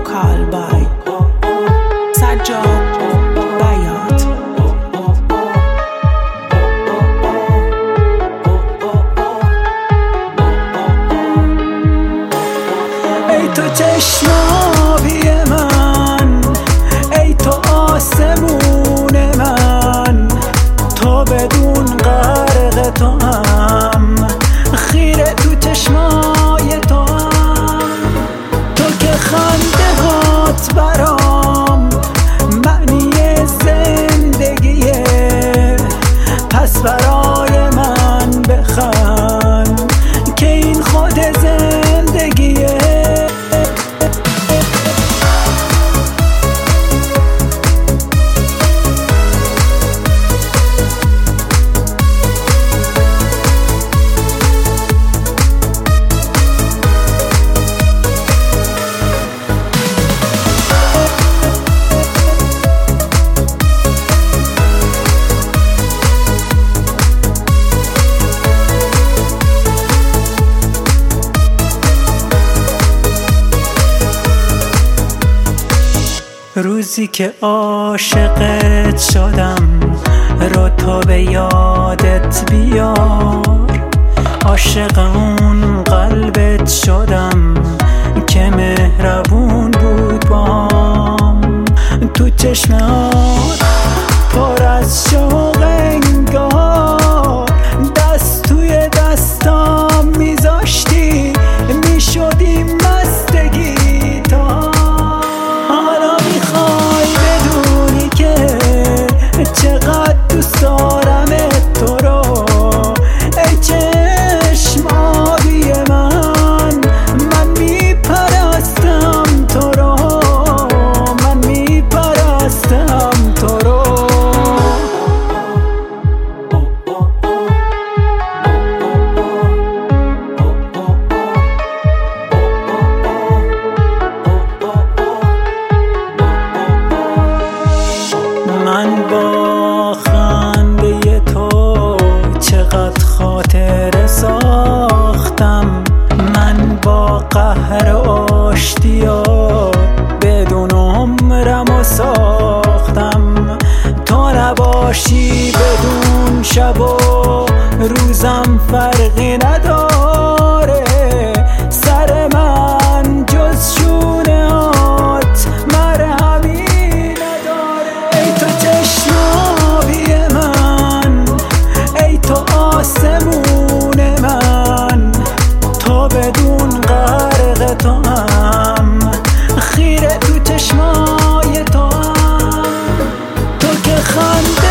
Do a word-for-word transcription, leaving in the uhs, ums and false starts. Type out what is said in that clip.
vocal by Sajjad Bayat. ای تو چشم آبی من، ای تو آسمون من، تو بدون غرق تو هم، خیره تو چشمای تو هم، تو که خنده هات برام معنی زندگیه، پس برای من بخند که این خود زندگیه. روزی که عاشقت شدم رو تو به یادت بیار، عاشق اون قلبت شدم که مهربون بود بام، تو چشمات پر از شوق انگار، دست توی دستام میذاشتی میشدی مستگی تا. چقدر دوست دارمت تو رو، ای چشم آبی من، من میپرستم تو رو، من میپرستم تو رو. من با خنده تو چقدر خاطره ساختم، من با قهر آشتیات بدون عمرمو ساختم، تو نباشی بدون شب و روزم فرقی نداره، سر من جز شونهات مرهمی نداره. ای تو چشم آبی من، ای تو آسمون من، تو بدون غرق تو هم، خیره تو چشمای تو هم، تو که خنده